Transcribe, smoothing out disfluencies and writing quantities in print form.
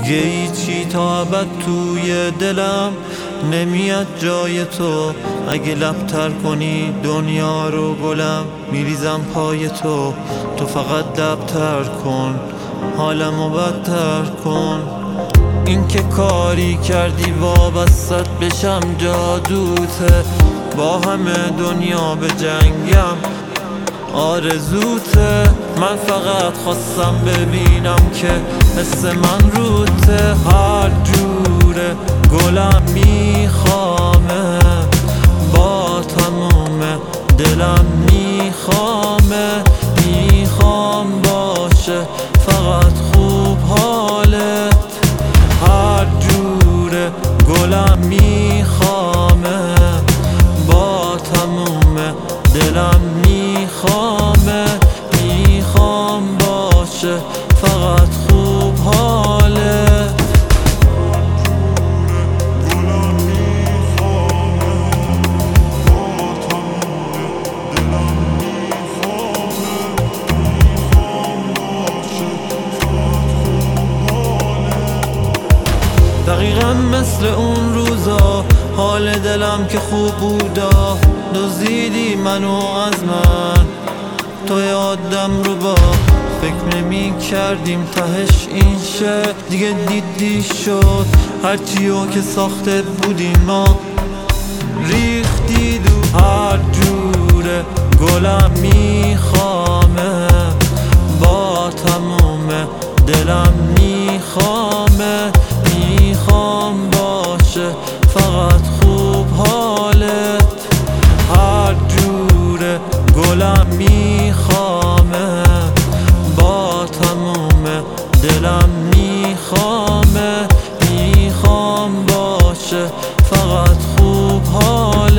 دیگه هیچی تا ابد توی دلم نمیاد جای تو. اگه لبتر کنی دنیا رو گلم میریزم پای تو. تو فقط لبتر کن حالمو بدتر کن. این که کاری کردی وابستت بشم جادوته. با همه دنیا به جنگم آرزوته. من فقط خواستم ببینم که حس من روته. هر جوره گلم میخوامه با تموم دلم میخوامه. میخوام باشه فقط خوب حالت. هر جوره گلم میخوامه با تموم دلم میخوامه. میخوام باشه فقط خوب حالت. دقیقا مثل اون روزا حال دلم که خوب بودا. دزدیدی منو از من تو یادم رو با فکر نمی کردیم تهش این شه. دیگه دیدی شد هرچیو که ساخته بودیم ما ریختی دو. هر جوره گلم میخوامه با تموم دلم میخوامه. میخوام باشه فقط خوب حالت. هر جوره گلم میخوامه با تموم دلم میخوامه. میخوام باشه فقط خوب حالت.